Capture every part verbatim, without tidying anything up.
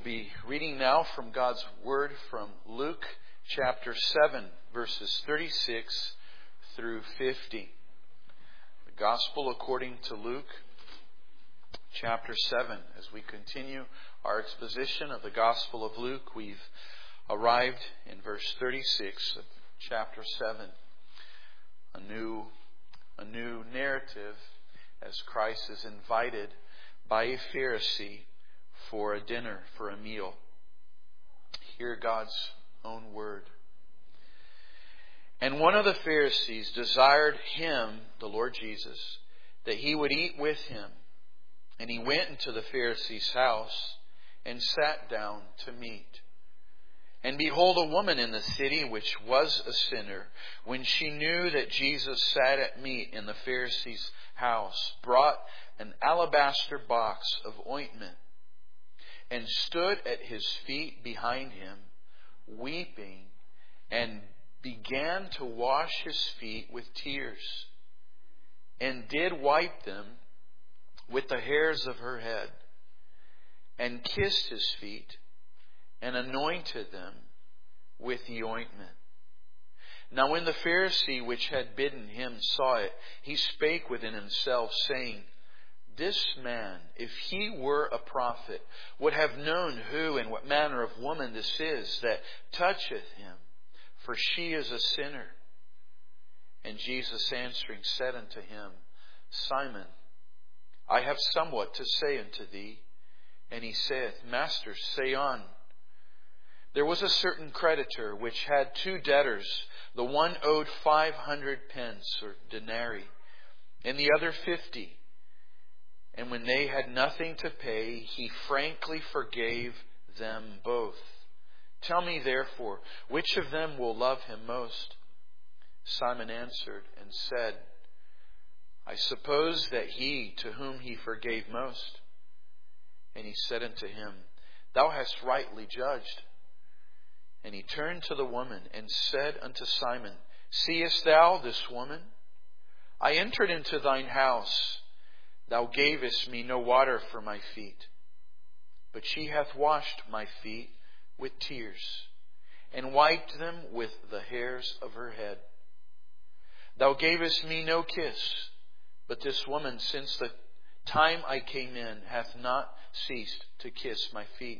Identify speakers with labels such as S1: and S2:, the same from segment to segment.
S1: be reading now from God's Word from Luke chapter seven, verses thirty-six through fifty. The Gospel according to Luke chapter seven. As we continue our exposition of the Gospel of Luke, we've arrived in verse thirty-six of chapter seven. A new, a new narrative as Christ is invited by a Pharisee for a dinner, for a meal. Hear God's own word. And one of the Pharisees desired him, the Lord Jesus, that he would eat with him. And he went into the Pharisee's house and sat down to meat. And behold, a woman in the city, which was a sinner, when she knew that Jesus sat at meat in the Pharisee's house, brought an alabaster box of ointment, and stood at his feet behind him, weeping, and began to wash his feet with tears, and did wipe them with the hairs of her head, and kissed his feet, and anointed them with the ointment. Now when the Pharisee which had bidden him saw it, he spake within himself, saying, This man, if he were a prophet, would have known who and what manner of woman this is that toucheth him, for she is a sinner. And Jesus answering said unto him, Simon, I have somewhat to say unto thee. And he saith, Master, say on. There was a certain creditor which had two debtors. The one owed five hundred pence, or denarii, and the other fifty. And when they had nothing to pay, he frankly forgave them both. Tell me therefore, which of them will love him most? Simon answered and said, I suppose that he to whom he forgave most. And he said unto him, Thou hast rightly judged. And he turned to the woman and said unto Simon, Seest thou this woman? I entered into thine house. Thou gavest me no water for my feet, but she hath washed my feet with tears, and wiped them with the hairs of her head. Thou gavest me no kiss, but this woman, since the time I came in, hath not ceased to kiss my feet.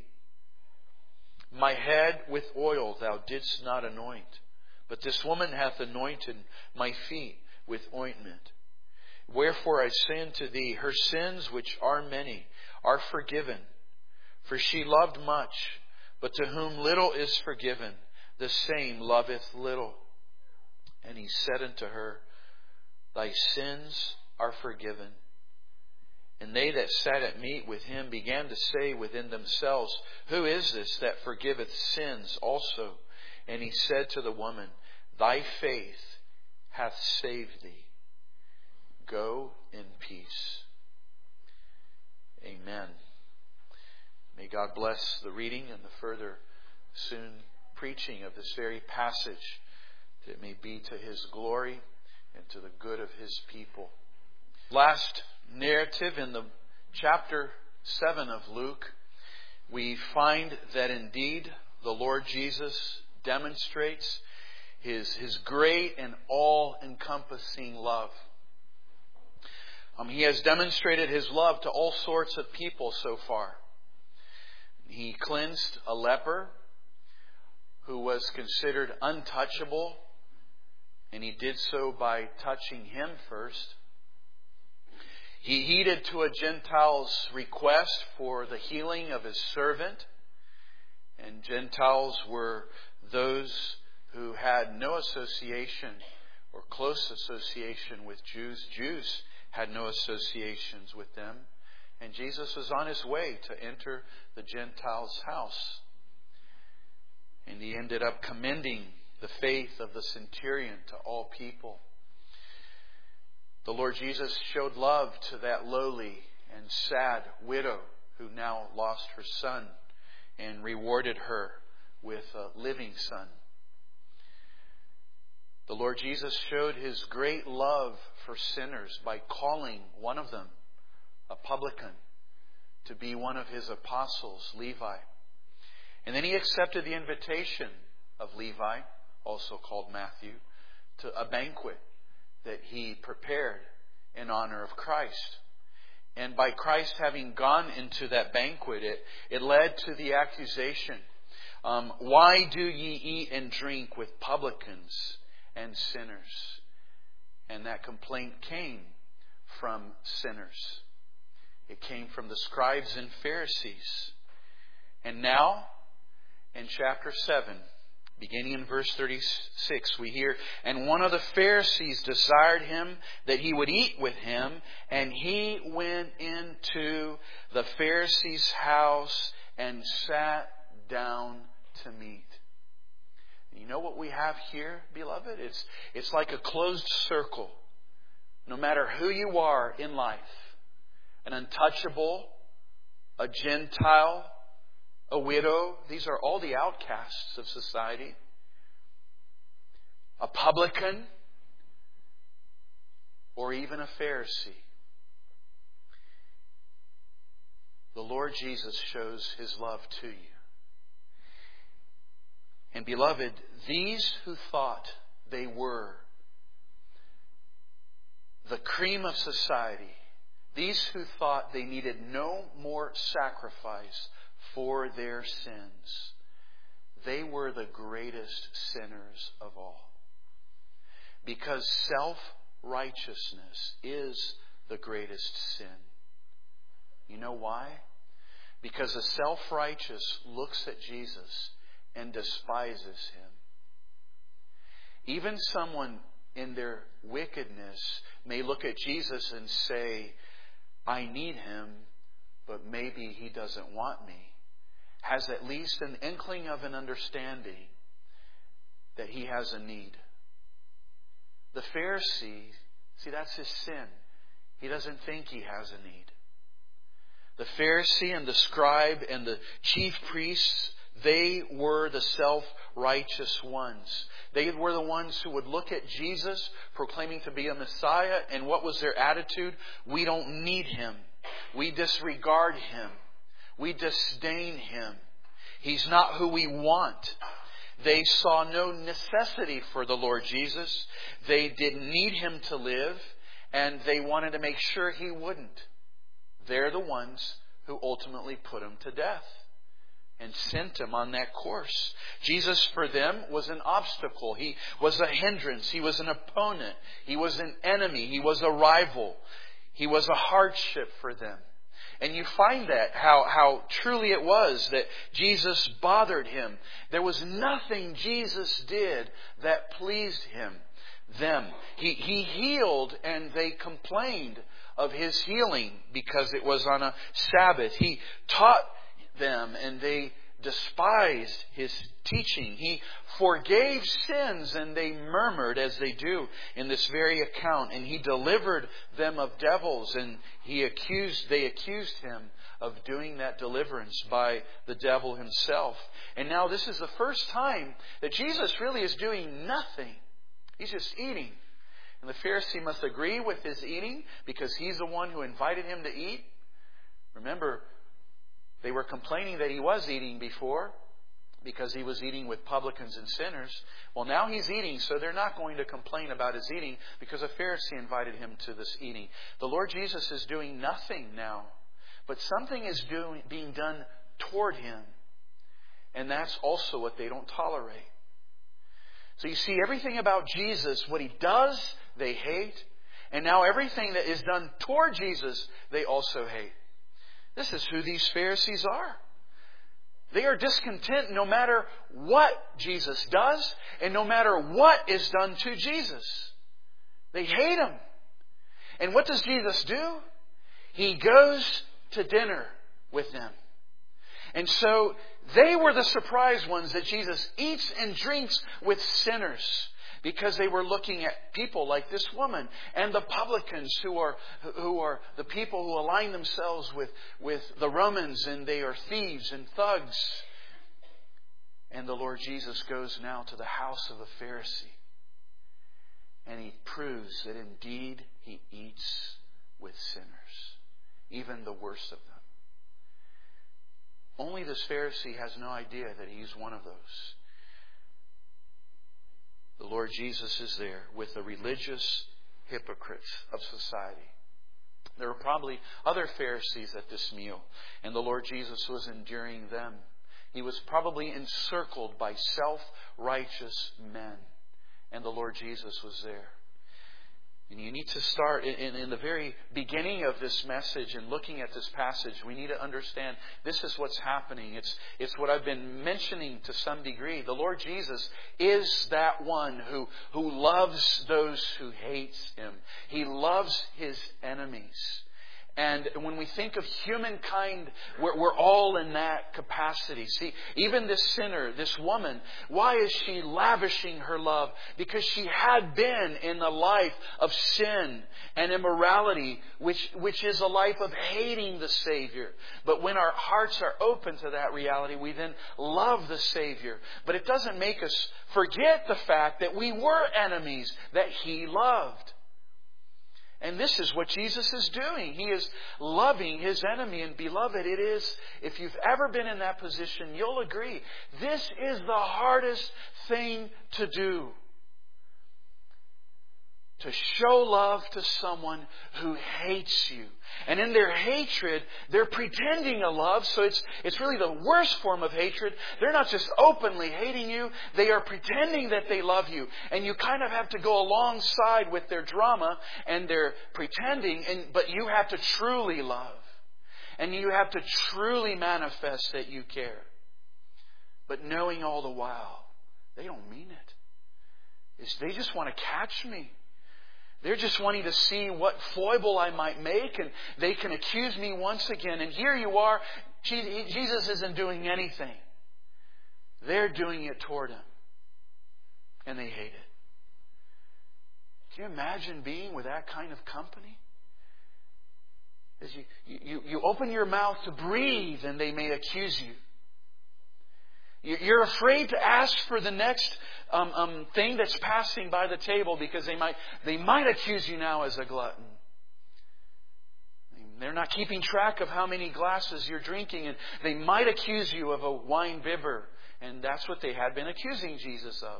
S1: My head with oil thou didst not anoint, but this woman hath anointed my feet with ointment. Wherefore I say unto thee, her sins, which are many, are forgiven. For she loved much, but to whom little is forgiven, the same loveth little. And he said unto her, Thy sins are forgiven. And they that sat at meat with him began to say within themselves, Who is this that forgiveth sins also? And he said to the woman, Thy faith hath saved thee. Go in peace. Amen. May God bless the reading and the further soon preaching of this very passage, that it may be to His glory and to the good of His people. Last narrative in the chapter seven of Luke, we find that indeed the Lord Jesus demonstrates His, his great and all-encompassing love. Um, he has demonstrated His love to all sorts of people so far. He cleansed a leper who was considered untouchable, and He did so by touching him first. He heeded to a Gentile's request for the healing of his servant, and Gentiles were those who had no association or close association with Jews. Jews had no associations with them. And Jesus was on His way to enter the Gentiles' house. And He ended up commending the faith of the centurion to all people. The Lord Jesus showed love to that lowly and sad widow who now lost her son, and rewarded her with a living son. The Lord Jesus showed His great love for sinners by calling one of them, a publican, to be one of His apostles, Levi. And then he accepted the invitation of Levi, also called Matthew, to a banquet that he prepared in honor of Christ. And by Christ having gone into that banquet, it, it led to the accusation, um, why do ye eat and drink with publicans and sinners? And that complaint came from sinners. It came from the scribes and Pharisees. And now, in chapter seven, beginning in verse thirty-six, we hear, and one of the Pharisees desired him that he would eat with him, and he went into the Pharisee's house and sat down to meat. You know what we have here, beloved? It's, it's like a closed circle. No matter who you are in life, an untouchable, a Gentile, a widow, these are all the outcasts of society. A publican, or even a Pharisee. The Lord Jesus shows His love to you. And beloved, these who thought they were the cream of society, these who thought they needed no more sacrifice for their sins, they were the greatest sinners of all. Because self-righteousness is the greatest sin. You know why? Because the self-righteous looks at Jesus and despises Him. Even someone in their wickedness may look at Jesus and say, I need Him, but maybe He doesn't want me. Has at least an inkling of an understanding that he has a need. The Pharisee, see, that's his sin. He doesn't think he has a need. The Pharisee and the scribe and the chief priests, they were the self-righteous ones. They were the ones who would look at Jesus proclaiming to be a Messiah, and what was their attitude? We don't need Him. We disregard Him. We disdain Him. He's not who we want. They saw no necessity for the Lord Jesus. They didn't need Him to live, and they wanted to make sure He wouldn't. They're the ones who ultimately put Him to death and sent Him on that course. Jesus for them was an obstacle. He was a hindrance. He was an opponent. He was an enemy. He was a rival. He was a hardship for them. And you find that, how, how truly it was that Jesus bothered him. There was nothing Jesus did that pleased him, them. He, he healed and they complained of His healing because it was on a Sabbath. He taught them and they despised His teaching. He forgave sins and they murmured, as they do in this very account. And He delivered them of devils, and he accused, they accused Him of doing that deliverance by the devil himself. And now this is the first time that Jesus really is doing nothing. He's just eating. And the Pharisee must agree with His eating because he's the one who invited him to eat. Remember, they were complaining that He was eating before because He was eating with publicans and sinners. Well, now He's eating, so they're not going to complain about His eating because a Pharisee invited Him to this eating. The Lord Jesus is doing nothing now, but something is doing, being done toward Him. And that's also what they don't tolerate. So you see, everything about Jesus, what He does, they hate. And now everything that is done toward Jesus, they also hate. This is who these Pharisees are. They are discontent no matter what Jesus does and no matter what is done to Jesus. They hate Him. And what does Jesus do? He goes to dinner with them. And so they were the surprised ones that Jesus eats and drinks with sinners, because they were looking at people like this woman and the publicans who are who are the people who align themselves with, with the Romans, and they are thieves and thugs. And the Lord Jesus goes now to the house of a Pharisee, and He proves that indeed He eats with sinners, even the worst of them. Only this Pharisee has no idea that he's one of those. The Lord Jesus is there with the religious hypocrites of society. There were probably other Pharisees at this meal, and the Lord Jesus was enduring them. He was probably encircled by self-righteous men, and the Lord Jesus was there. And you need to start in, in the very beginning of this message and looking at this passage. We need to understand this is what's happening. It's, it's what I've been mentioning to some degree. The Lord Jesus is that one who, who loves those who hate Him. He loves His enemies. And when we think of humankind, we're, we're all in that capacity. See, even this sinner, this woman, why is she lavishing her love? Because she had been in a life of sin and immorality, which, which is a life of hating the Savior. But when our hearts are open to that reality, we then love the Savior. But it doesn't make us forget the fact that we were enemies that He loved. And this is what Jesus is doing. He is loving His enemy. And beloved, it is, if you've ever been in that position, you'll agree, this is the hardest thing to do. To show love to someone who hates you. And in their hatred, they're pretending a love. So it's, it's really the worst form of hatred. They're not just openly hating you. They are pretending that they love you. And you kind of have to go alongside with their drama and their pretending. And, but you have to truly love. And you have to truly manifest that you care. But knowing all the while, they don't mean it. It's, they just want to catch me. They're just wanting to see what foible I might make, and they can accuse me once again. And here you are, Jesus isn't doing anything. They're doing it toward Him. And they hate it. Can you imagine being with that kind of company? As you, you, you open your mouth to breathe, and they may accuse you. You're afraid to ask for the next um, um, thing that's passing by the table because they might they might accuse you now as a glutton. They're not keeping track of how many glasses you're drinking, and they might accuse you of a wine bibber. And that's what they had been accusing Jesus of.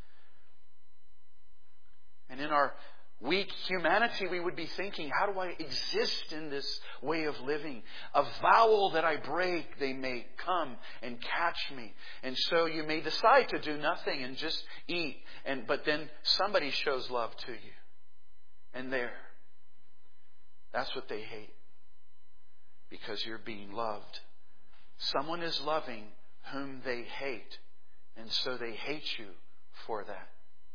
S1: And in our weak humanity, we would be thinking, how do I exist in this way of living? A vowel that I break, they may come and catch me. And so you may decide to do nothing and just eat. And but then somebody shows love to you. And there. That's what they hate. Because you're being loved. Someone is loving whom they hate. And so they hate you for that.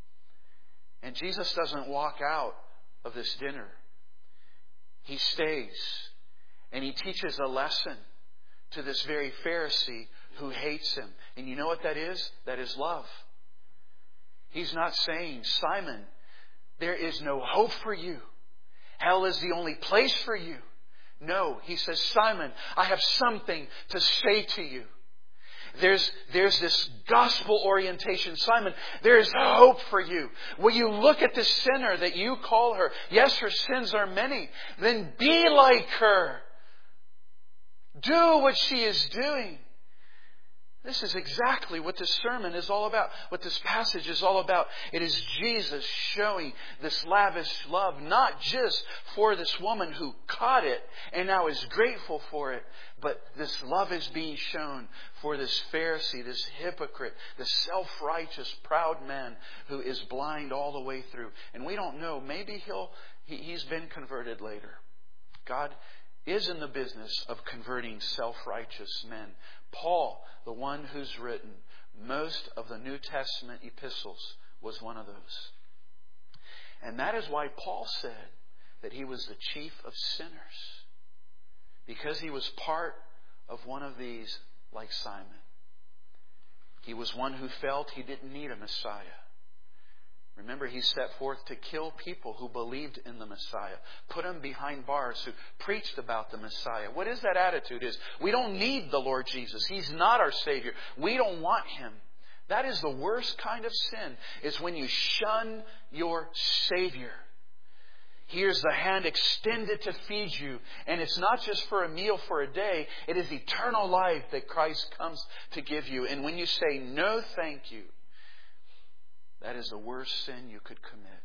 S1: And Jesus doesn't walk out of this dinner. He stays. And He teaches a lesson to this very Pharisee who hates Him. And you know what that is? That is love. He's not saying, Simon, there is no hope for you. Hell is the only place for you. No, He says, Simon, I have something to say to you. There's, there's this gospel orientation. Simon, there is hope for you. Will you look at this sinner that you call her? Yes, her sins are many. Then be like her. Do what she is doing. This is exactly what this sermon is all about. What this passage is all about. It is Jesus showing this lavish love, not just for this woman who caught it and now is grateful for it, but this love is being shown for this Pharisee, this hypocrite, this self-righteous, proud man who is blind all the way through. And we don't know. Maybe he'll he, he's been converted later. God is in the business of converting self-righteous men. Paul, the one who's written most of the New Testament epistles, was one of those. And that is why Paul said that he was the chief of sinners. Because he was part of one of these like Simon. He was one who felt he didn't need a Messiah. Remember, he set forth to kill people who believed in the Messiah. Put them behind bars who preached about the Messiah. What is that attitude? Is we don't need the Lord Jesus. He's not our Savior. We don't want Him. That is the worst kind of sin, is when you shun your Savior. Here's the hand extended to feed you. And it's not just for a meal for a day. It is eternal life that Christ comes to give you. And when you say, no, thank you, that is the worst sin you could commit.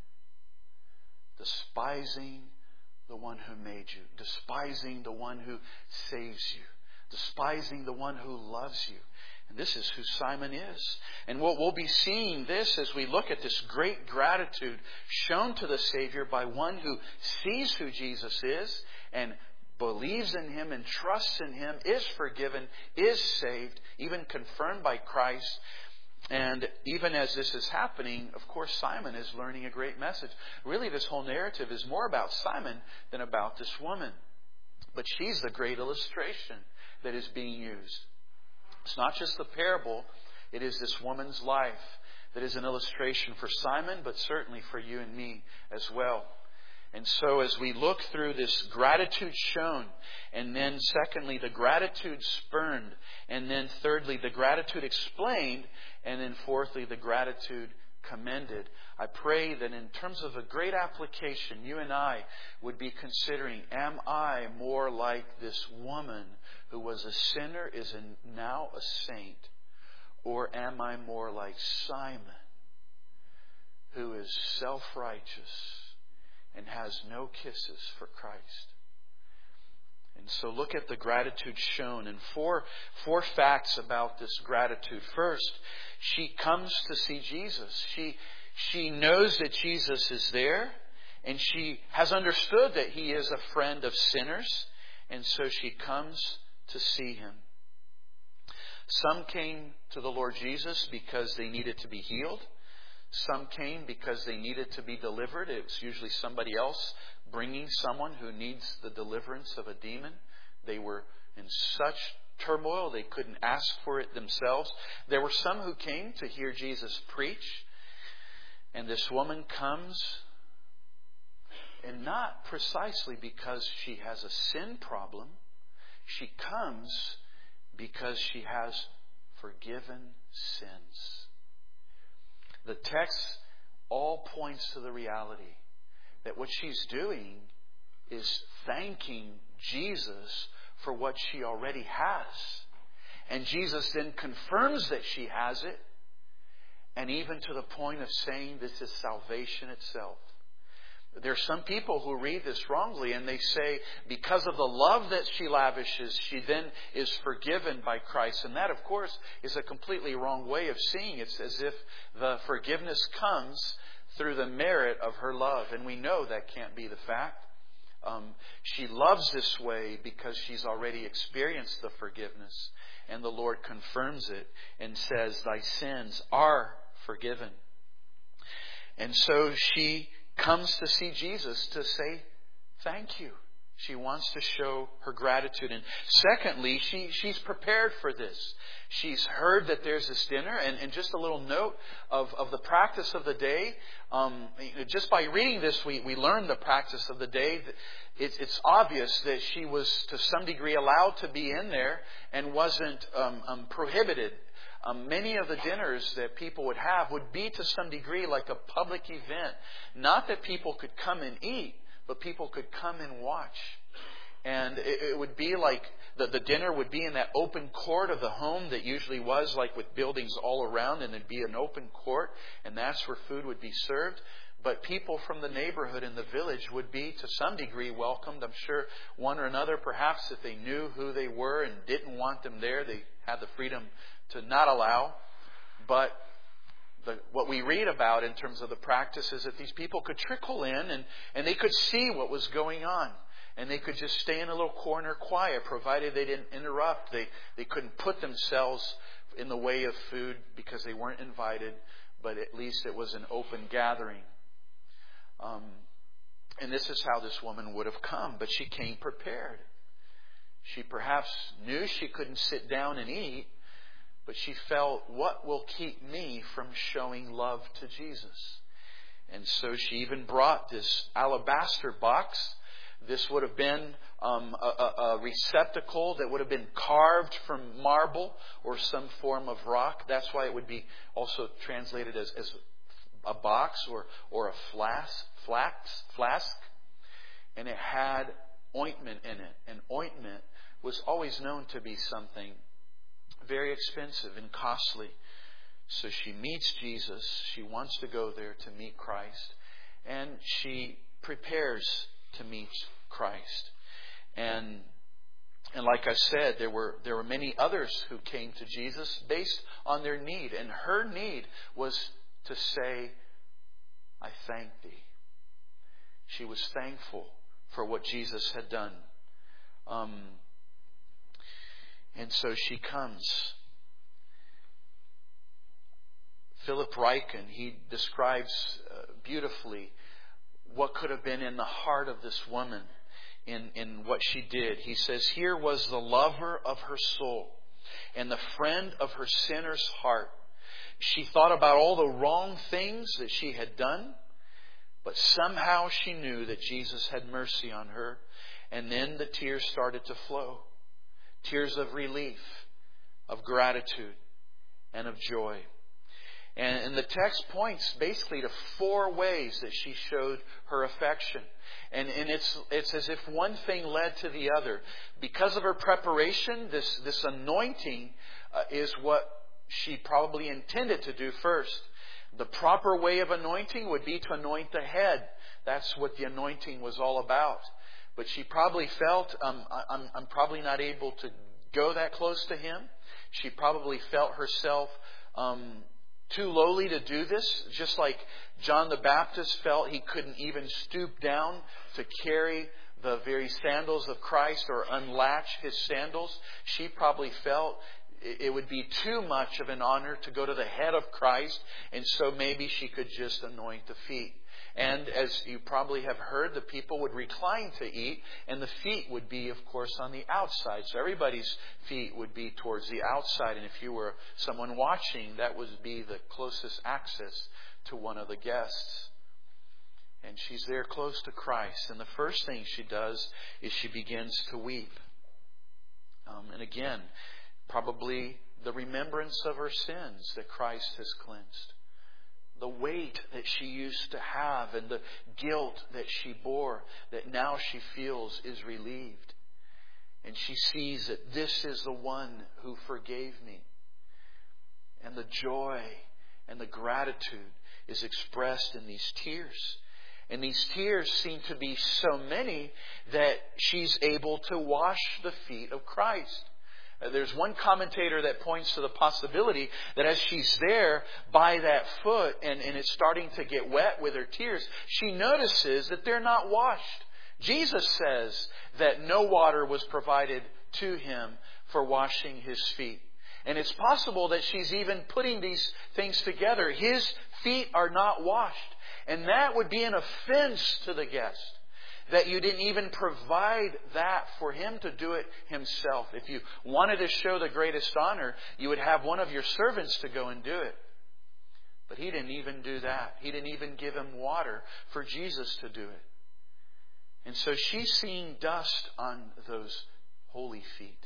S1: Despising the one who made you. Despising the one who saves you. Despising the one who loves you. And this is who Simon is. And we'll, we'll be seeing this as we look at this great gratitude shown to the Savior by one who sees who Jesus is and believes in Him and trusts in Him, is forgiven, is saved, even confirmed by Christ. And even as this is happening, of course, Simon is learning a great message. Really, this whole narrative is more about Simon than about this woman. But she's the great illustration that is being used. It's not just the parable. It is this woman's life that is an illustration for Simon, but certainly for you and me as well. And so as we look through this gratitude shown, and then secondly, the gratitude spurned, and then thirdly, the gratitude explained, and then fourthly, the gratitude commended, I pray that in terms of a great application, you and I would be considering, am I more like this woman who was a sinner, is now a saint? Or am I more like Simon, who is self-righteous and has no kisses for Christ? And so look at the gratitude shown. And four, four facts about this gratitude. First, she comes to see Jesus. She, she knows that Jesus is there. And she has understood that He is a friend of sinners. And so she comes to see Him. Some came to the Lord Jesus because they needed to be healed. Some came because they needed to be delivered. It's usually somebody else bringing someone who needs the deliverance of a demon. They were in such turmoil they couldn't ask for it themselves. There were some who came to hear Jesus preach. And this woman comes, and not precisely because she has a sin problem. She comes because she has forgiven sins. The text all points to the reality that what she's doing is thanking Jesus for what she already has. And Jesus then confirms that she has it, and even to the point of saying this is salvation itself. There are some people who read this wrongly, and they say because of the love that she lavishes, she then is forgiven by Christ. And that, of course, is a completely wrong way of seeing it. It's as if the forgiveness comes through the merit of her love. And we know that can't be the fact. Um, she loves this way because she's already experienced the forgiveness. And the Lord confirms it and says, thy sins are forgiven. And so she comes to see Jesus to say thank you. She wants to show her gratitude. And secondly, she, she's prepared for this. She's heard that there's this dinner. And, and just a little note of, of the practice of the day. Um, just by reading this, we, we learn the practice of the day. It's, it's obvious that she was to some degree allowed to be in there and wasn't um, um, prohibited. Um, many of the dinners that people would have would be to some degree like a public event. Not that people could come and eat, but people could come and watch. And it, it would be like the, the dinner would be in that open court of the home that usually was like with buildings all around, and there'd be an open court, and that's where food would be served. But people from the neighborhood and the village would be to some degree welcomed. I'm sure one or another, perhaps if they knew who they were and didn't want them there, they had the freedom to not allow. But the, what we read about in terms of the practice is that these people could trickle in and, and they could see what was going on. And they could just stay in a little corner quiet, provided they didn't interrupt. They, they couldn't put themselves in the way of food because they weren't invited, but at least it was an open gathering. Um, and this is how this woman would have come, but she came prepared. She perhaps knew she couldn't sit down and eat, but she felt, what will keep me from showing love to Jesus? And so she even brought this alabaster box. This would have been um, a, a receptacle that would have been carved from marble or some form of rock. That's why it would be also translated as, as a box or, or a flask, flask, flask. and it had ointment in it. And ointment was always known to be something very expensive and costly. So she meets Jesus. She wants to go there to meet Christ. And she prepares to meet Christ. And and like I said, there were there were many others who came to Jesus based on their need. And her need was to say, I thank thee. She was thankful for what Jesus had done. Um, and so she comes. Philip Ryken, he describes uh, beautifully what could have been in the heart of this woman in, in what she did. He says, here was the lover of her soul and the friend of her sinner's heart. She thought about all the wrong things that she had done, but somehow she knew that Jesus had mercy on her. And then the tears started to flow. Tears of relief, of gratitude, and of joy. And, and the text points basically to four ways that she showed her affection. And, and it's, it's as if one thing led to the other. Because of her preparation, this, this anointing uh, is what she probably intended to do first. The proper way of anointing would be to anoint the head. That's what the anointing was all about. But she probably felt, um, I'm, I'm probably not able to go that close to Him. She probably felt herself um, too lowly to do this. Just like John the Baptist felt he couldn't even stoop down to carry the very sandals of Christ or unlatch His sandals. She probably felt it would be too much of an honor to go to the head of Christ, and so maybe she could just anoint the feet. And as you probably have heard, the people would recline to eat, and the feet would be, of course, on the outside. So everybody's feet would be towards the outside, and if you were someone watching, that would be the closest access to one of the guests. And she's there close to Christ, and the first thing she does is she begins to weep. Um, and again, probably the remembrance of her sins that Christ has cleansed. The weight that she used to have and the guilt that she bore that now she feels is relieved. And she sees that this is the one who forgave me. And the joy and the gratitude is expressed in these tears. And these tears seem to be so many that she's able to wash the feet of Christ. There's one commentator that points to the possibility that as she's there by that foot and, and it's starting to get wet with her tears, she notices that they're not washed. Jesus says that no water was provided to Him for washing His feet. And it's possible that she's even putting these things together. His feet are not washed. And that would be an offense to the guest. That you didn't even provide that for Him to do it Himself. If you wanted to show the greatest honor, you would have one of your servants to go and do it. But He didn't even do that. He didn't even give Him water for Jesus to do it. And so she's seeing dust on those holy feet.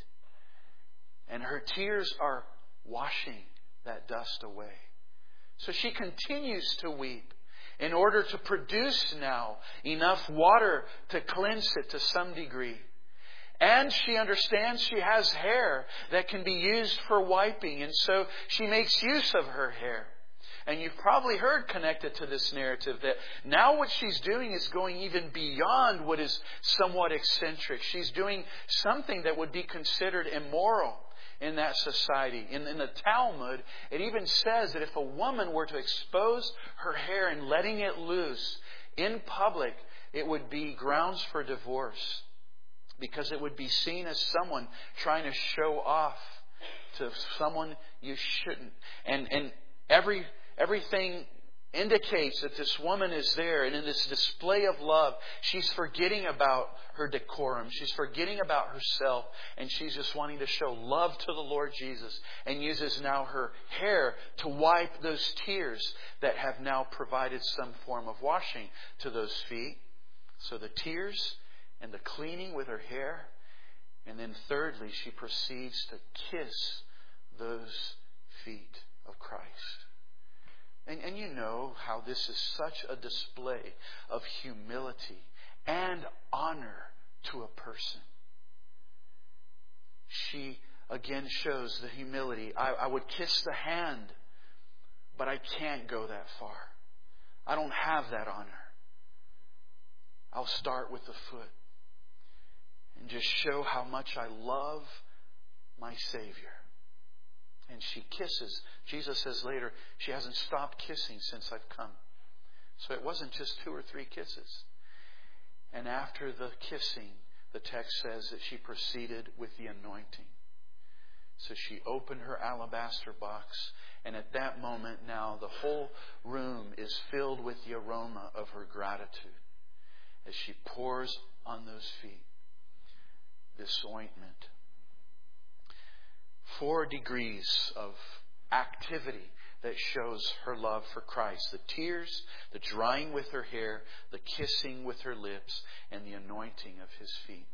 S1: And her tears are washing that dust away. So she continues to weep in order to produce now enough water to cleanse it to some degree. And she understands she has hair that can be used for wiping. And so she makes use of her hair. And you've probably heard connected to this narrative that now what she's doing is going even beyond what is somewhat eccentric. She's doing something that would be considered immoral in that society. In, in the Talmud, it even says that if a woman were to expose her hair and letting it loose in public, it would be grounds for divorce. Because it would be seen as someone trying to show off to someone you shouldn't. And, and every everything indicates that this woman is there, and in this display of love, she's forgetting about her decorum. She's forgetting about herself, and she's just wanting to show love to the Lord Jesus, and uses now her hair to wipe those tears that have now provided some form of washing to those feet. So the tears and the cleaning with her hair, and then thirdly, she proceeds to kiss those feet of Christ. And, and you know how this is such a display of humility and honor to a person. She again shows the humility. I, I would kiss the hand, but I can't go that far. I don't have that honor. I'll start with the foot and just show how much I love my Savior. And she kisses. Jesus says later, she hasn't stopped kissing since I've come. So it wasn't just two or three kisses. And after the kissing, the text says that she proceeded with the anointing. So she opened her alabaster box, and at that moment now the whole room is filled with the aroma of her gratitude as she pours on those feet this ointment. Four degrees of activity that shows her love for Christ. The tears, the drying with her hair, the kissing with her lips, and the anointing of His feet.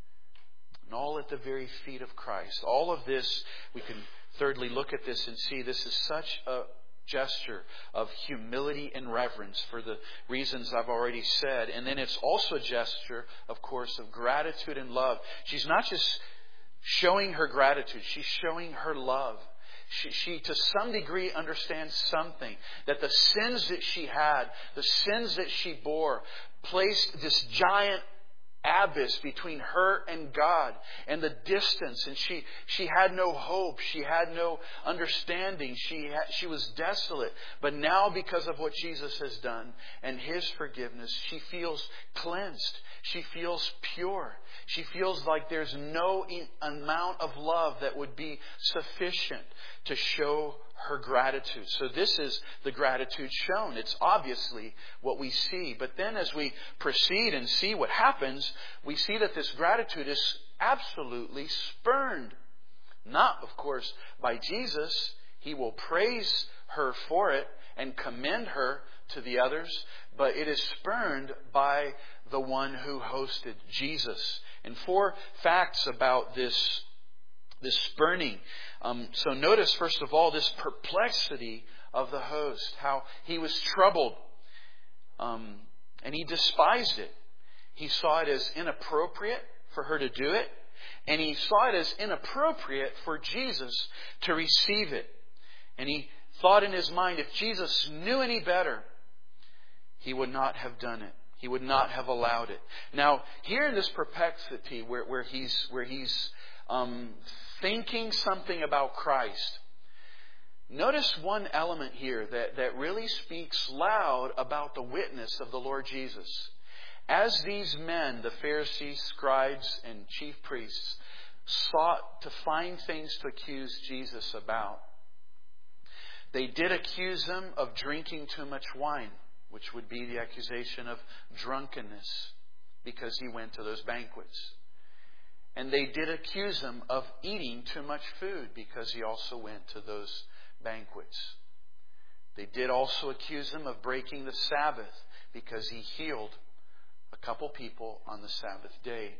S1: And all at the very feet of Christ. All of this, we can thirdly look at this and see this is such a gesture of humility and reverence for the reasons I've already said. And then it's also a gesture, of course, of gratitude and love. She's not just showing her gratitude, she's showing her love. She, she, to some degree, understands something. That the sins that she had, the sins that she bore, placed this giant abyss between her and God, and the distance. And she she had no hope. She had no understanding. She had, she was desolate. But now, because of what Jesus has done and His forgiveness, she feels cleansed. She feels pure. She feels like there's no amount of love that would be sufficient to show her gratitude. So this is the gratitude shown. It's obviously what we see. But then as we proceed and see what happens, we see that this gratitude is absolutely spurned. Not, of course, by Jesus. He will praise her for it and commend her to the others. But it is spurned by the one who hosted, Jesus. And four facts about this This spurning. Um, so notice, first of all, this perplexity of the host. How he was troubled. Um, and he despised it. He saw it as inappropriate for her to do it. And he saw it as inappropriate for Jesus to receive it. And he thought in his mind, if Jesus knew any better, He would not have done it. He would not have allowed it. Now, here in this perplexity where, where he's, where he's um, thinking something about Christ, notice one element here that, that really speaks loud about the witness of the Lord Jesus. As these men, the Pharisees, scribes, and chief priests, sought to find things to accuse Jesus about, they did accuse Him of drinking too much wine, which would be the accusation of drunkenness, because He went to those banquets. And they did accuse Him of eating too much food, because He also went to those banquets. They did also accuse Him of breaking the Sabbath, because He healed a couple people on the Sabbath day.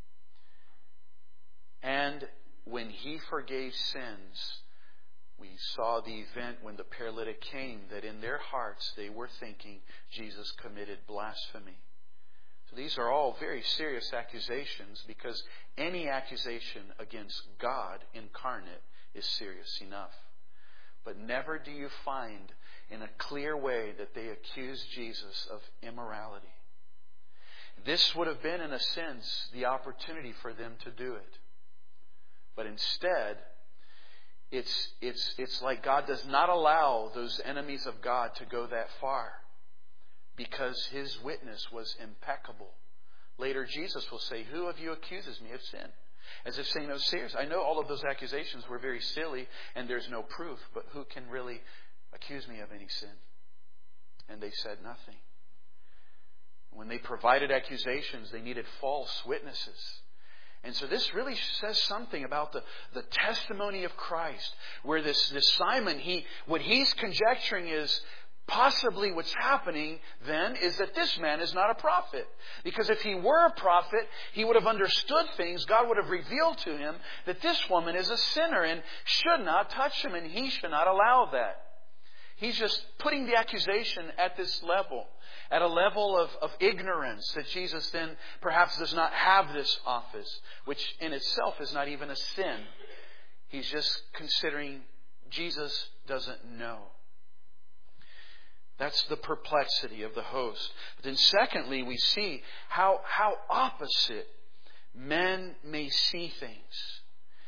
S1: And when He forgave sins, we saw the event when the paralytic came, that in their hearts they were thinking Jesus committed blasphemy. So these are all very serious accusations, because any accusation against God incarnate is serious enough. But never do you find in a clear way that they accuse Jesus of immorality. This would have been, in a sense, the opportunity for them to do it. But instead, It's, it's, it's like God does not allow those enemies of God to go that far, because His witness was impeccable. Later, Jesus will say, "Who of you accuses me of sin?" As if saying, "No, serious. I know all of those accusations were very silly and there's no proof, but who can really accuse me of any sin?" And they said nothing. When they provided accusations, they needed false witnesses. And so this really says something about the, the testimony of Christ, where this, this Simon, he what he's conjecturing is possibly what's happening then is that this man is not a prophet. Because if he were a prophet, he would have understood things. God would have revealed to him that this woman is a sinner and should not touch him, and he should not allow that. He's just putting the accusation at this level, at a level of, of ignorance that Jesus then perhaps does not have this office, which in itself is not even a sin. He's just considering Jesus doesn't know. That's the perplexity of the host. But then secondly, we see how, how opposite men may see things.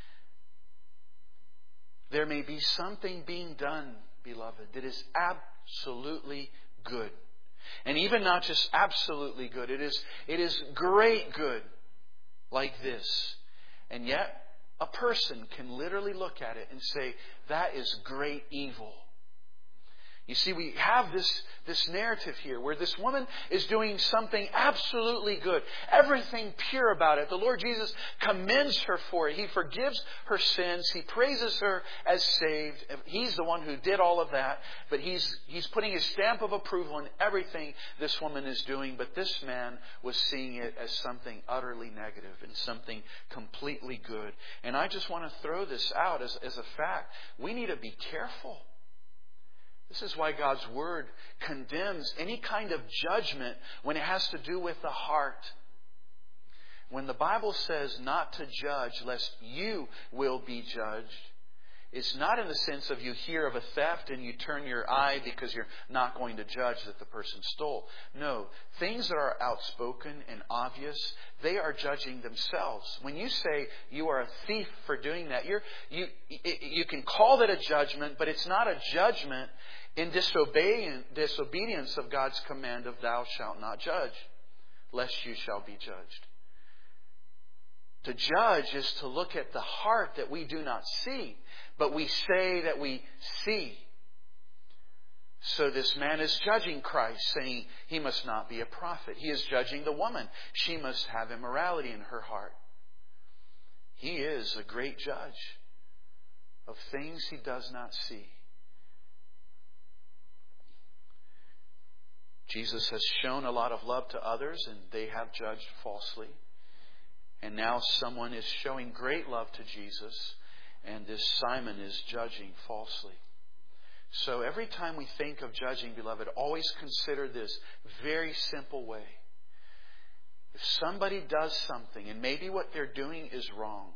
S1: There may be something being done, beloved, that is absolutely good. And even not just absolutely good. It is, it is great good like this. And yet, a person can literally look at it and say, that is great evil. You see, we have this, this narrative here where this woman is doing something absolutely good. Everything pure about it. The Lord Jesus commends her for it. He forgives her sins. He praises her as saved. He's the one who did all of that. But He's, he's putting His stamp of approval on everything this woman is doing. But this man was seeing it as something utterly negative and something completely good. And I just want to throw this out as, as a fact. We need to be careful. This is why God's Word condemns any kind of judgment when it has to do with the heart. When the Bible says not to judge lest you will be judged, it's not in the sense of you hear of a theft and you turn your eye because you're not going to judge that the person stole. No, things that are outspoken and obvious, they are judging themselves. When you say you are a thief for doing that, you're, you, you can call that a judgment, but it's not a judgment in disobedience of God's command of thou shalt not judge, lest you shall be judged. To judge is to look at the heart that we do not see, but we say that we see. So this man is judging Christ, saying he must not be a prophet. He is judging the woman. She must have immorality in her heart. He is a great judge of things he does not see. Jesus has shown a lot of love to others, and they have judged falsely. And now someone is showing great love to Jesus, and this Simon is judging falsely. So every time we think of judging, beloved, always consider this very simple way. If somebody does something, and maybe what they're doing is wrong,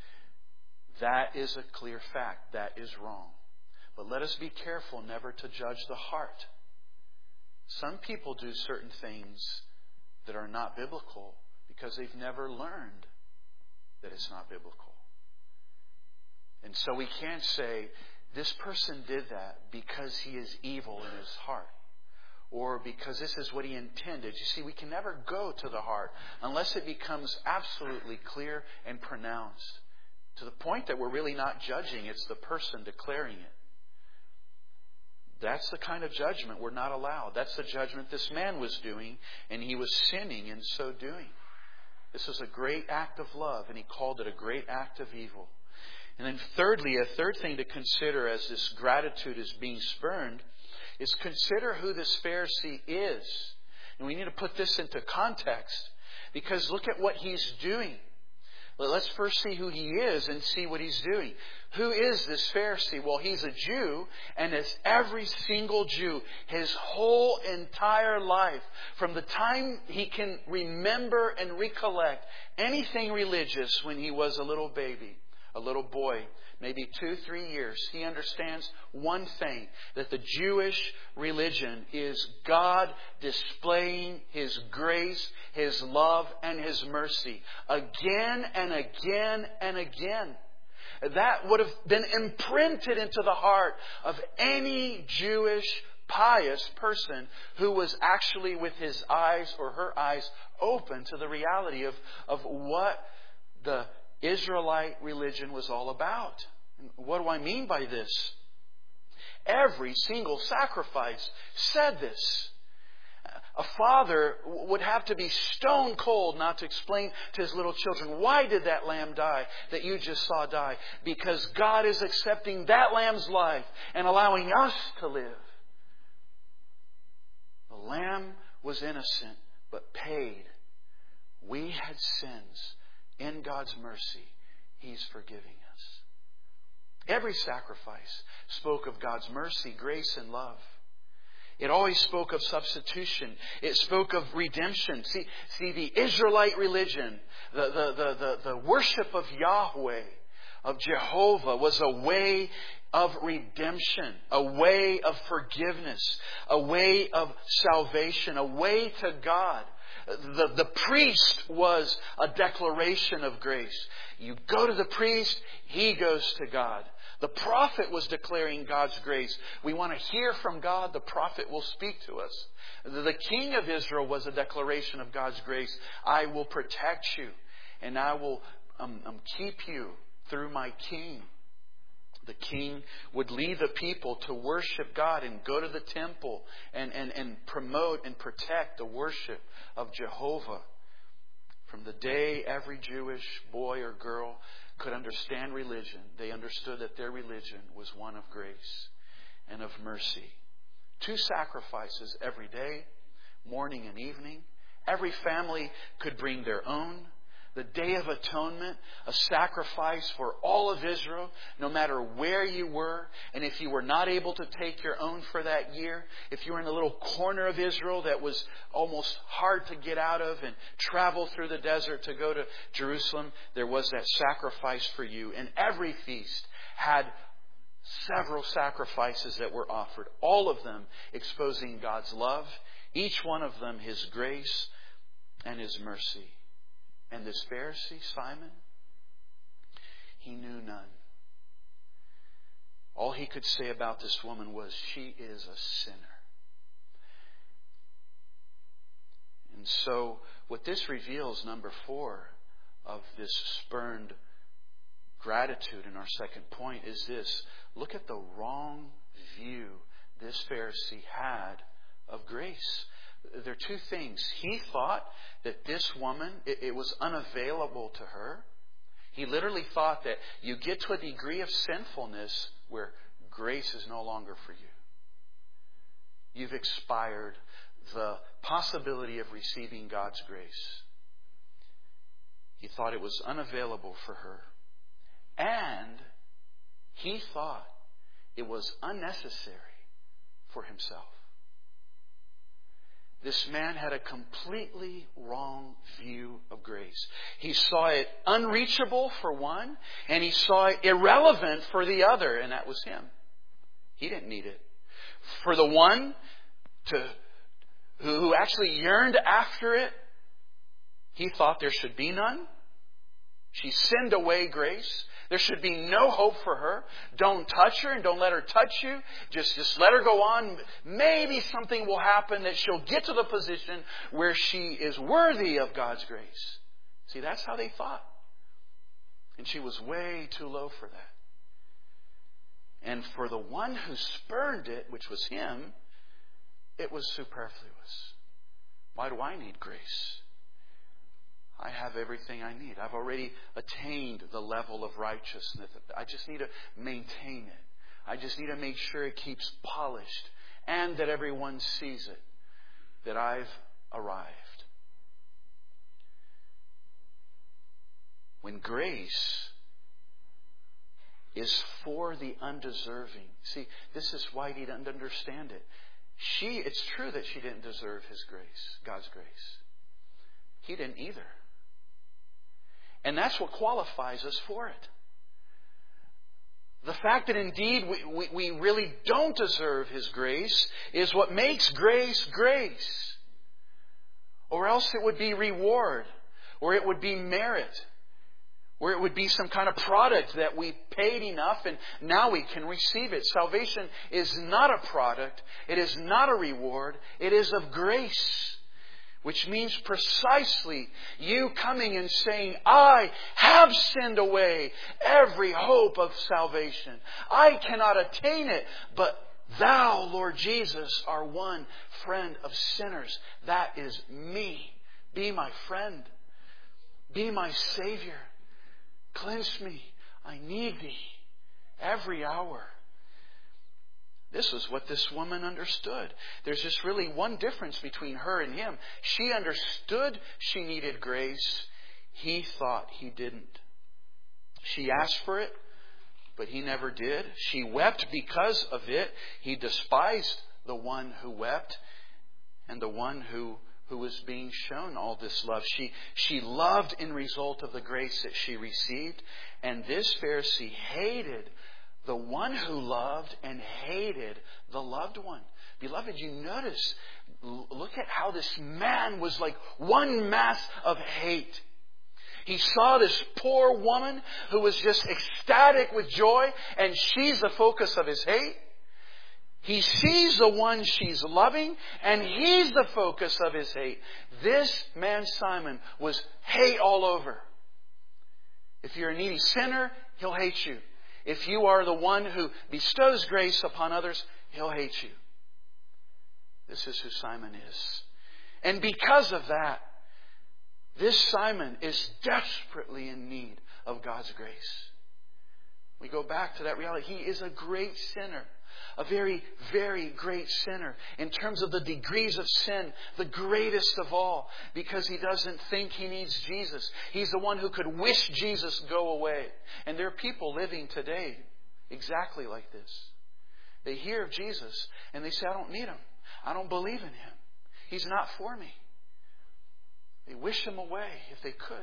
S1: that is a clear fact. That is wrong. But let us be careful never to judge the heart. Some people do certain things that are not biblical because they've never learned that it's not biblical. And so we can't say, this person did that because he is evil in his heart, or because this is what he intended. You see, we can never go to the heart unless it becomes absolutely clear and pronounced, to the point that we're really not judging, it's the person declaring it. That's the kind of judgment we're not allowed. That's the judgment this man was doing, and he was sinning in so doing. This was a great act of love, and he called it a great act of evil. And then thirdly, a third thing to consider as this gratitude is being spurned is consider who this Pharisee is. And we need to put this into context, because look at what he's doing. Well, let's first see who he is and see what he's doing. Who is this Pharisee? Well, he's a Jew, and as every single Jew, his whole entire life, from the time he can remember and recollect anything religious when he was a little baby, a little boy, maybe two, three years, he understands one thing, that the Jewish religion is God displaying His grace, His love, and His mercy again and again and again. That would have been imprinted into the heart of any Jewish pious person who was actually with his eyes or her eyes open to the reality of, of what the Israelite religion was all about. What do I mean by this? Every single sacrifice said this. A father would have to be stone cold not to explain to his little children, why did that lamb die that you just saw die? Because God is accepting that lamb's life and allowing us to live. The lamb was innocent but paid. We had sins. In God's mercy, He's forgiving us. Every sacrifice spoke of God's mercy, grace, and love. It always spoke of substitution. It spoke of redemption. See, see the Israelite religion, the, the, the, the, the worship of Yahweh, of Jehovah, was a way of redemption, a way of forgiveness, a way of salvation, a way to God. The, the priest was a declaration of grace. You go to the priest, he goes to God. The prophet was declaring God's grace. We want to hear from God. The prophet will speak to us. The king of Israel was a declaration of God's grace. I will protect you and I will um, um, keep you through my king. The king would lead the people to worship God and go to the temple and, and, and promote and protect the worship of Jehovah. From the day every Jewish boy or girl could understand religion, they understood that their religion was one of grace and of mercy. Two sacrifices every day, morning and evening. Every family could bring their own. The Day of Atonement, a sacrifice for all of Israel, no matter where you were. And if you were not able to take your own for that year, if you were in a little corner of Israel that was almost hard to get out of and travel through the desert to go to Jerusalem, there was that sacrifice for you. And every feast had several sacrifices that were offered, all of them exposing God's love, each one of them His grace and His mercy. And this Pharisee, Simon, he knew none. All he could say about this woman was, she is a sinner. And so, what this reveals, number four, of this spurned gratitude in our second point is this. Look at the wrong view this Pharisee had of grace. There are two things. He thought that this woman, it, it was unavailable to her. He literally thought that you get to a degree of sinfulness where grace is no longer for you. You've expired the possibility of receiving God's grace. He thought it was unavailable for her. And he thought it was unnecessary for himself. This man had a completely wrong view of grace. He saw it unreachable for one, and he saw it irrelevant for the other, and that was him. He didn't need it. For the one to who actually yearned after it, he thought there should be none. She sinned away grace. There should be no hope for her. Don't touch her and don't let her touch you. Just, just let her go on. Maybe something will happen that she'll get to the position where she is worthy of God's grace. See, that's how they thought. And she was way too low for that. And for the one who spurned it, which was him, it was superfluous. Why do I need grace? I have everything I need. I've already attained the level of righteousness. I just need to maintain it. I just need to make sure it keeps polished and that everyone sees it, that I've arrived. When grace is for the undeserving. See, this is why he didn't understand it. She, it's true that she didn't deserve His grace, God's grace. He didn't either. And that's what qualifies us for it. The fact that indeed we, we, we really don't deserve His grace is what makes grace grace. Or else it would be reward. Or it would be merit. Or it would be some kind of product that we paid enough and now we can receive it. Salvation is not a product. It is not a reward. It is of grace. Which means precisely you coming and saying, I have sinned away every hope of salvation. I cannot attain it, but Thou, Lord Jesus, are one friend of sinners. That is me. Be my friend. Be my Savior. Cleanse me. I need Thee every hour. This is what this woman understood. There's just really one difference between her and him. She understood she needed grace. He thought he didn't. She asked for it, but he never did. She wept because of it. He despised the one who wept and the one who, who was being shown all this love. She, she loved in result of the grace that she received. And this Pharisee hated the one who loved and hated the loved one. Beloved, you notice, look at how this man was like one mass of hate. He saw this poor woman who was just ecstatic with joy, and she's the focus of his hate. He sees the one she's loving, and he's the focus of his hate. This man, Simon, was hate all over. If you're a needy sinner, he'll hate you. If you are the one who bestows grace upon others, he'll hate you. This is who Simon is. And because of that, this Simon is desperately in need of God's grace. We go back to that reality. He is a great sinner. A very, very great sinner. In terms of the degrees of sin, the greatest of all. Because he doesn't think he needs Jesus. He's the one who could wish Jesus go away. And there are people living today exactly like this. They hear of Jesus and they say, I don't need Him. I don't believe in Him. He's not for me. They wish Him away if they could.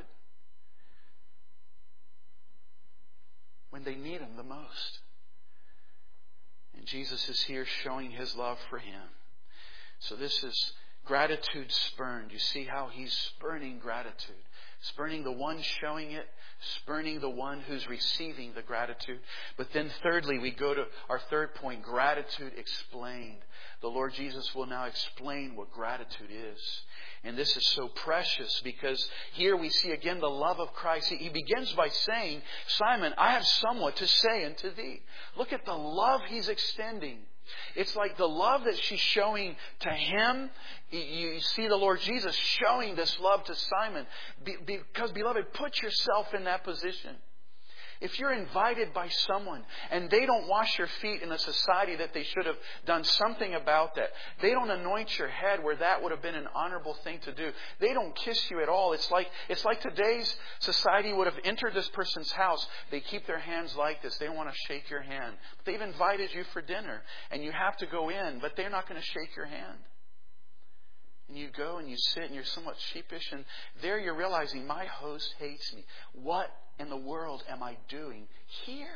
S1: When they need Him the most. And Jesus is here showing His love for him. So this is gratitude spurned. You see how He's spurning gratitude. Spurning the one showing it. Spurning the one who's receiving the gratitude. But then thirdly, we go to our third point. Gratitude explained. The Lord Jesus will now explain what gratitude is. And this is so precious because here we see again the love of Christ. He begins by saying, Simon, I have somewhat to say unto thee. Look at the love He's extending. It's like the love that she's showing to him. You see the Lord Jesus showing this love to Simon. Because, beloved, put yourself in that position. If you're invited by someone and they don't wash your feet in a society that they should have done something about that. They don't anoint your head where that would have been an honorable thing to do. They don't kiss you at all. It's like, it's like today's society would have entered this person's house. They keep their hands like this. They don't want to shake your hand. But they've invited you for dinner and you have to go in, but they're not going to shake your hand. And you go and you sit and you're somewhat sheepish and there you're realizing my host hates me. What in the world am I doing here?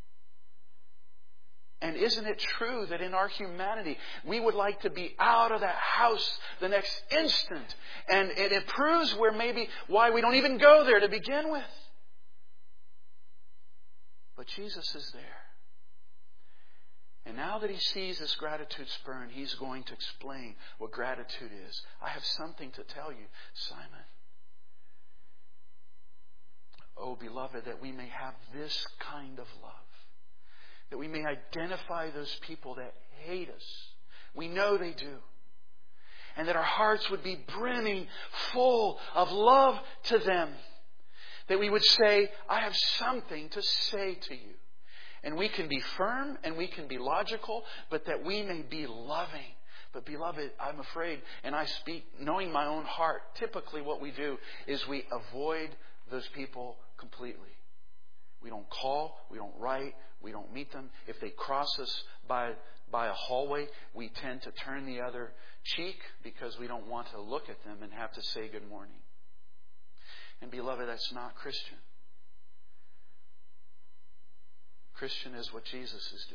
S1: And isn't it true that in our humanity, we would like to be out of that house the next instant? And it, it proves where maybe why we don't even go there to begin with. But Jesus is there. And now that he sees this gratitude spurn, he's going to explain what gratitude is. I have something to tell you, Simon. Oh, beloved, that we may have this kind of love. That we may identify those people that hate us. We know they do. And that our hearts would be brimming full of love to them. That we would say, I have something to say to you. And we can be firm and we can be logical, but that we may be loving. But beloved, I'm afraid, and I speak knowing my own heart, typically what we do is we avoid those people completely. We don't call, we don't write, we don't meet them. If they cross us by, by a hallway, we tend to turn the other cheek because we don't want to look at them and have to say good morning. And beloved, that's not Christian. Christian is what Jesus is doing.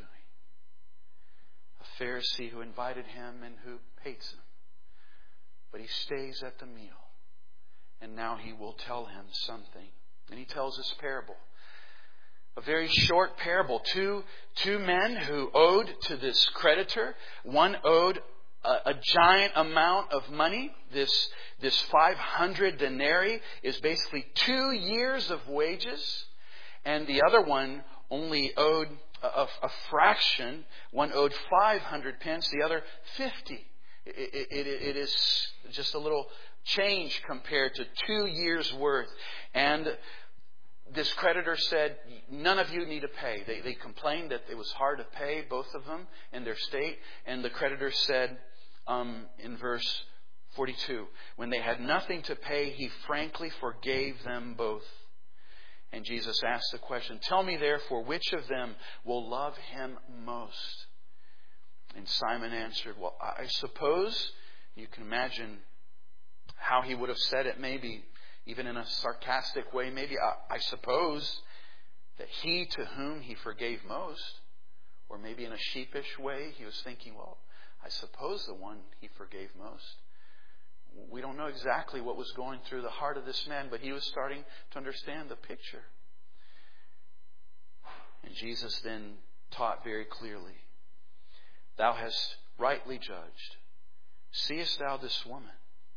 S1: A Pharisee who invited him and who hates him. But he stays at the meal. And now he will tell him something. And he tells this parable. A very short parable. Two, two men who owed to this creditor. One owed a, a giant amount of money. This, this five hundred denarii is basically two years of wages. And the other one only owed a, a, a fraction. One owed five hundred pence, the other fifty. It, it, it, it is just a little change compared to two years' worth. And this creditor said, none of you need to pay. They, they complained that it was hard to pay, both of them, in their state. And the creditor said um, in verse forty-two, when they had nothing to pay, he frankly forgave them both. And Jesus asked the question, "Tell me therefore, which of them will love him most?" And Simon answered, "Well, I suppose," you can imagine how he would have said it, maybe even in a sarcastic way, maybe, I, I suppose that he to whom he forgave most, or maybe in a sheepish way, he was thinking, well, I suppose the one he forgave most. We don't know exactly what was going through the heart of this man, but he was starting to understand the picture. And Jesus then taught very clearly, "Thou hast rightly judged. Seest thou this woman?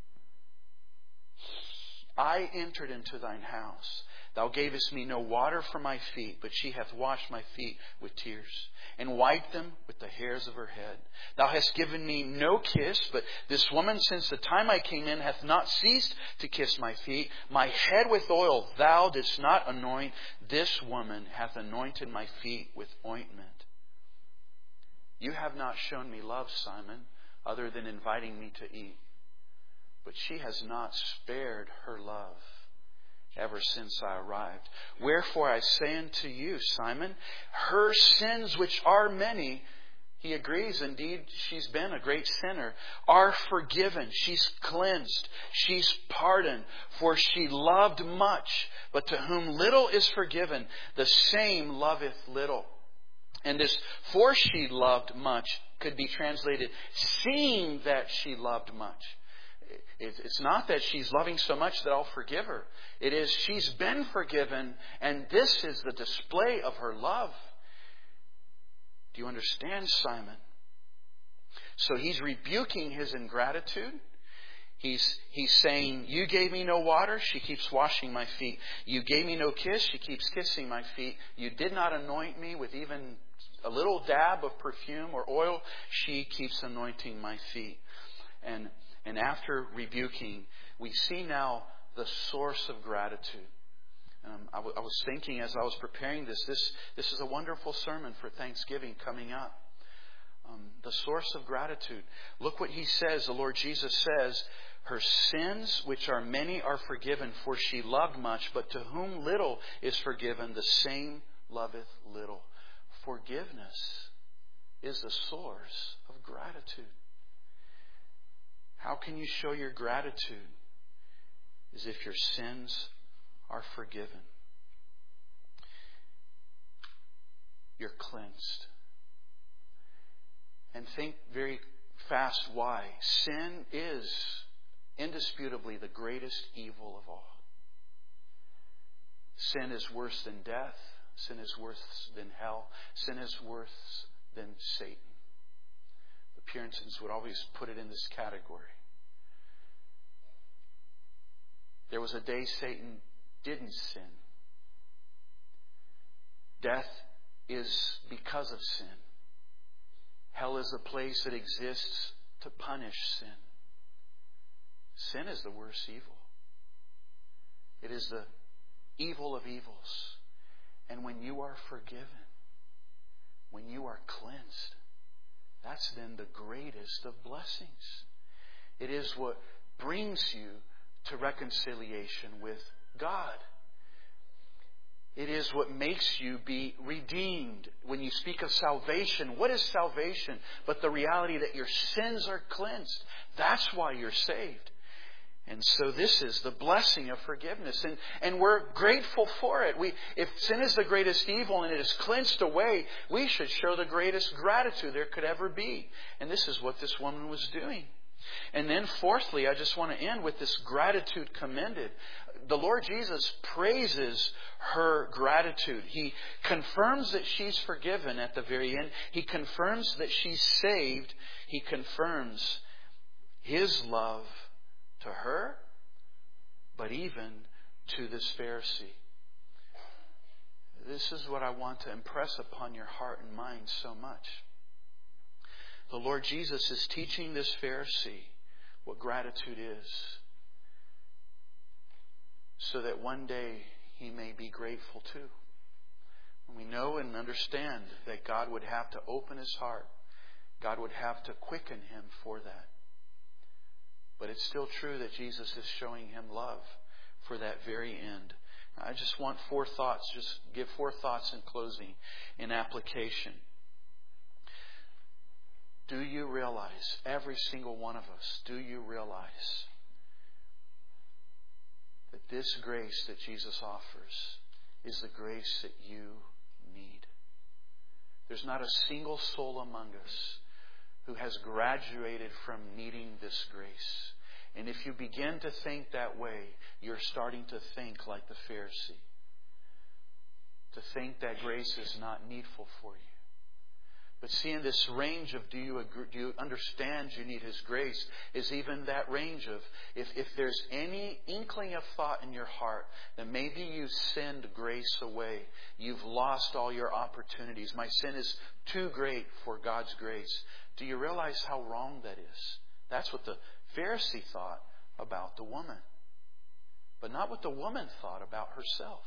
S1: I entered into thine house. Thou gavest me no water for my feet, but she hath washed my feet with tears, and wiped them with the hairs of her head. Thou hast given me no kiss, but this woman, since the time I came in, hath not ceased to kiss my feet. My head with oil thou didst not anoint. This woman hath anointed my feet with ointment. You have not shown me love, Simon, other than inviting me to eat. But she has not spared her love ever since I arrived. Wherefore I say unto you, Simon, her sins, which are many," he agrees, indeed, she's been a great sinner, "are forgiven." She's cleansed. She's pardoned. For she loved much, but to whom little is forgiven, the same loveth little. And this "for she loved much" could be translated, "seeing that she loved much." It's not that she's loving so much that I'll forgive her. It is she's been forgiven, and this is the display of her love. Do you understand, Simon? So he's rebuking his ingratitude. He's, he's saying, you gave me no water, she keeps washing my feet. You gave me no kiss, she keeps kissing my feet. You did not anoint me with even a little dab of perfume or oil, she keeps anointing my feet. And And after rebuking, we see now the source of gratitude. Um, I, w- I was thinking as I was preparing this, this, this is a wonderful sermon for Thanksgiving coming up. Um, the source of gratitude. Look what he says, the Lord Jesus says, "Her sins, which are many, are forgiven, for she loved much, but to whom little is forgiven, the same loveth little." Forgiveness is the source of gratitude. How can you show your gratitude? As if your sins are forgiven. You're cleansed. And think very fast why. Sin is indisputably the greatest evil of all. Sin is worse than death. Sin is worse than hell. Sin is worse than Satan. The Puritans would always put it in this category. There was a day Satan didn't sin. Death is because of sin. Hell is a place that exists to punish sin. Sin is the worst evil. It is the evil of evils. And when you are forgiven, when you are cleansed, that's then the greatest of blessings. It is what brings you to reconciliation with God. It is what makes you be redeemed. When you speak of salvation, what is salvation but the reality that your sins are cleansed? That's why you're saved. And so this is the blessing of forgiveness. And, and we're grateful for it. We, if sin is the greatest evil and it is cleansed away, we should show the greatest gratitude there could ever be. And this is what this woman was doing. And then fourthly, I just want to end with this gratitude commended. The Lord Jesus praises her gratitude. He confirms that she's forgiven at the very end. He confirms that she's saved. He confirms His love to her, but even to this Pharisee. This is what I want to impress upon your heart and mind so much. The Lord Jesus is teaching this Pharisee what gratitude is, so that one day he may be grateful too. And we know and understand that God would have to open his heart. God would have to quicken him for that. But it's still true that Jesus is showing him love for that very end. I just want four thoughts, just give four thoughts in closing, in application. Do you realize, every single one of us, do you realize that this grace that Jesus offers is the grace that you need? There's not a single soul among us who has graduated from needing this grace. And if you begin to think that way, you're starting to think like the Pharisee. To think that grace is not needful for you. But see, in this range of do you agree, do you understand you need His grace, is even that range of if, if there's any inkling of thought in your heart that maybe you sinned grace away, you've lost all your opportunities. My sin is too great for God's grace. Do you realize how wrong that is? That's what the Pharisee thought about the woman. But not what the woman thought about herself.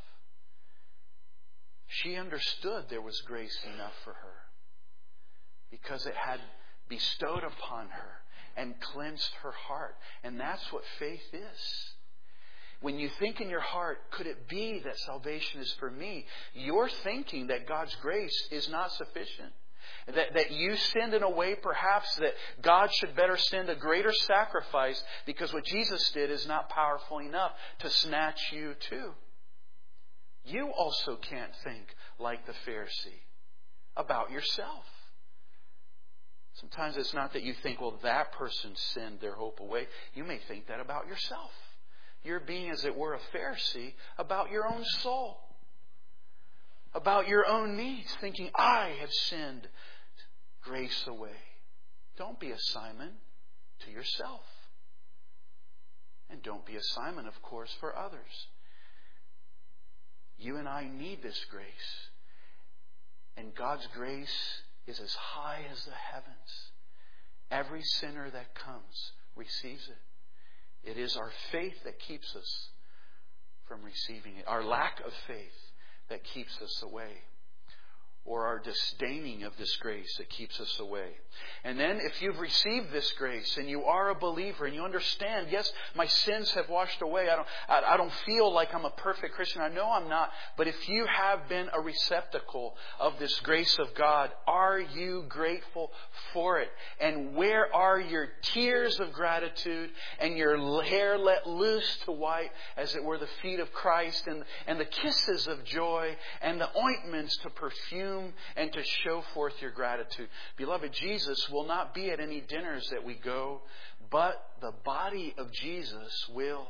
S1: She understood there was grace enough for her because it had bestowed upon her and cleansed her heart. And that's what faith is. When you think in your heart, could it be that salvation is for me? You're thinking that God's grace is not sufficient. That, that you sinned in a way perhaps that God should better send a greater sacrifice because what Jesus did is not powerful enough to snatch you too. You also can't think like the Pharisee about yourself. Sometimes it's not that you think, well, that person sinned their hope away. You may think that about yourself. You're being, as it were, a Pharisee about your own soul. About your own needs, thinking, I have sinned grace away. Don't be a Simon to yourself. And don't be a Simon, of course, for others. You and I need this grace. And God's grace is as high as the heavens. Every sinner that comes receives it. It is our faith that keeps us from receiving it. Our lack of faith that keeps us away. Or our disdaining of this grace that keeps us away. And then if you've received this grace and you are a believer and you understand, yes, my sins have washed away. I don't, I, I don't feel like I'm a perfect Christian. I know I'm not. But if you have been a receptacle of this grace of God, are you grateful for it? And where are your tears of gratitude and your hair let loose to wipe, as it were, the feet of Christ, and, and the kisses of joy and the ointments to perfume and to show forth your gratitude? Beloved, Jesus will not be at any dinners that we go, but the body of Jesus will.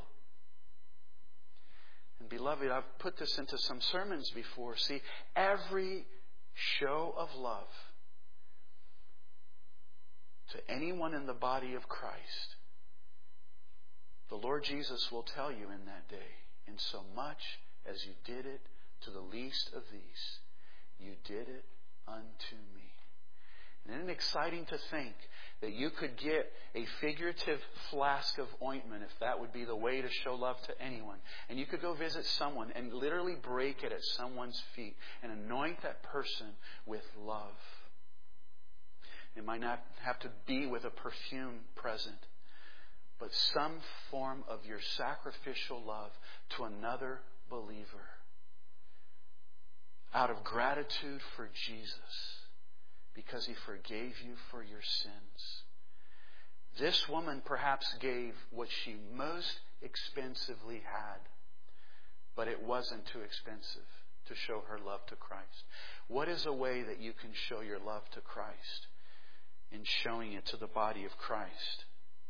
S1: And beloved, I've put this into some sermons before. See, every show of love to anyone in the body of Christ, the Lord Jesus will tell you in that day, in so much as you did it to the least of these, you did it unto me. And isn't it exciting to think that you could get a figurative flask of ointment, if that would be the way to show love to anyone, and you could go visit someone and literally break it at someone's feet and anoint that person with love. It might not have to be with a perfume present, but some form of your sacrificial love to another believer. Out of gratitude for Jesus, because He forgave you for your sins. This woman perhaps gave what she most expensively had, but it wasn't too expensive to show her love to Christ. What is a way that you can show your love to Christ? In showing it to the body of Christ.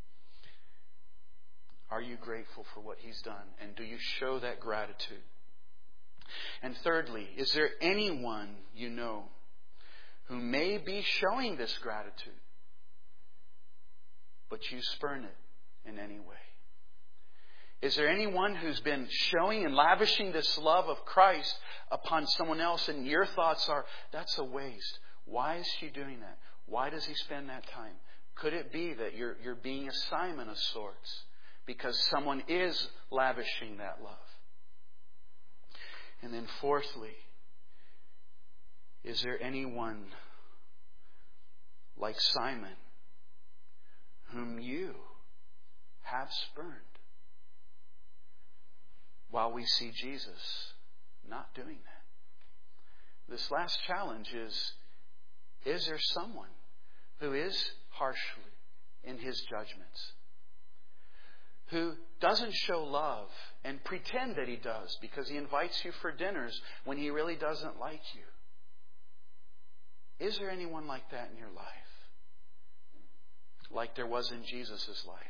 S1: Are you grateful for what He's done? And do you show that gratitude? And thirdly, is there anyone you know who may be showing this gratitude, but you spurn it in any way? Is there anyone who's been showing and lavishing this love of Christ upon someone else, and your thoughts are, that's a waste. Why is she doing that? Why does he spend that time? Could it be that you're, you're being a Simon of sorts because someone is lavishing that love? And then fourthly, is there anyone like Simon whom you have spurned?
S2: while we see Jesus not doing that. This last challenge is, is there someone who is harshly in his judgments, who doesn't show love and pretend that he does because he invites you for dinners when he really doesn't like you? Is there anyone like that in your life? Like there was in Jesus' life?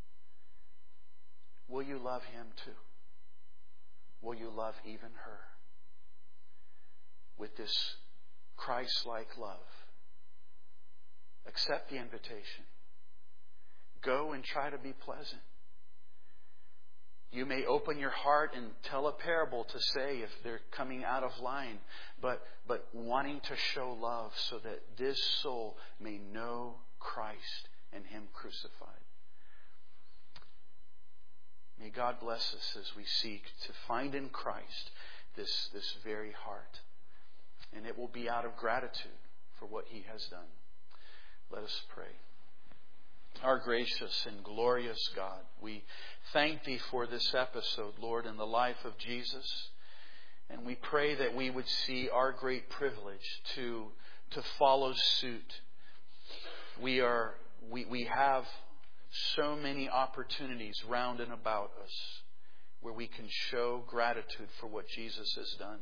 S2: Will you love him too? Will you love even her with this Christ-like love? Accept the invitation. Go and try to be pleasant. You may open your heart and tell a parable to say if they're coming out of line, but, but wanting to show love so that this soul may know Christ and him crucified. May God bless us as we seek to find in Christ this, this very heart. And it will be out of gratitude for what he has done. Let us pray. Our gracious and glorious God, we thank thee for this episode, Lord, in the life of Jesus. And we pray that we would see our great privilege to, to follow suit. We are, we, we have so many opportunities round and about us where we can show gratitude for what Jesus has done.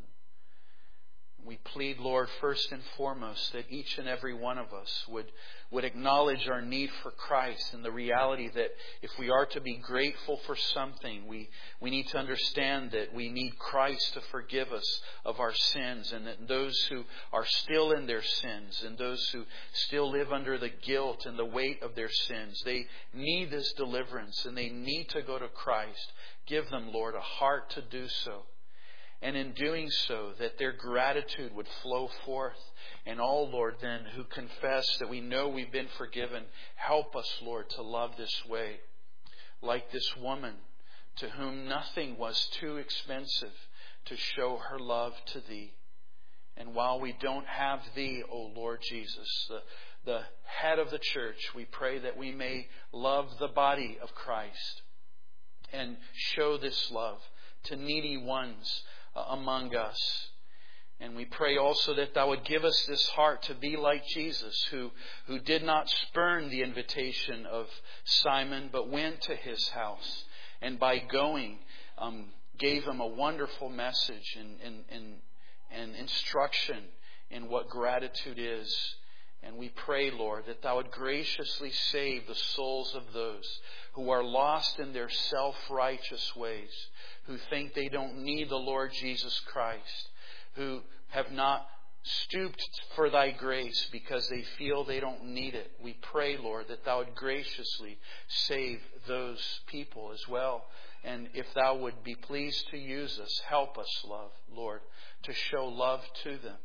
S2: We plead, Lord, first and foremost, that each and every one of us would, would acknowledge our need for Christ and the reality that if we are to be grateful for something, we, we need to understand that we need Christ to forgive us of our sins, and that those who are still in their sins and those who still live under the guilt and the weight of their sins, they need this deliverance and they need to go to Christ. Give them, Lord, a heart to do so. And in doing so, that their gratitude would flow forth. And all, Lord, then, who confess that we know we've been forgiven, help us, Lord, to love this way. Like this woman to whom nothing was too expensive to show her love to Thee. And while we don't have Thee, O Lord Jesus, the, the head of the church, we pray that we may love the body of Christ and show this love to needy ones among us. And we pray also that Thou would give us this heart to be like Jesus, who, who did not spurn the invitation of Simon, but went to his house. And by going, um, gave him a wonderful message and, and, and, and instruction in what gratitude is. And we pray, Lord, that Thou would graciously save the souls of those who are lost in their self-righteous ways, who think they don't need the Lord Jesus Christ, who have not stooped for Thy grace because they feel they don't need it. We pray, Lord, that Thou would graciously save those people as well. And if Thou would be pleased to use us, help us, love, Lord, to show love to them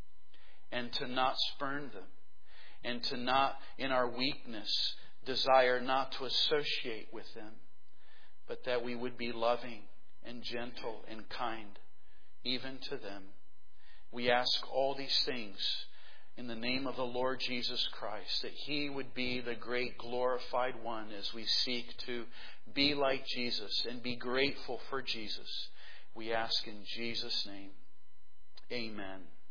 S2: and to not spurn them. And to not, in our weakness, desire not to associate with them, but that we would be loving and gentle and kind, even to them. We ask all these things in the name of the Lord Jesus Christ, that He would be the great glorified one as we seek to be like Jesus and be grateful for Jesus. We ask in Jesus' name. Amen.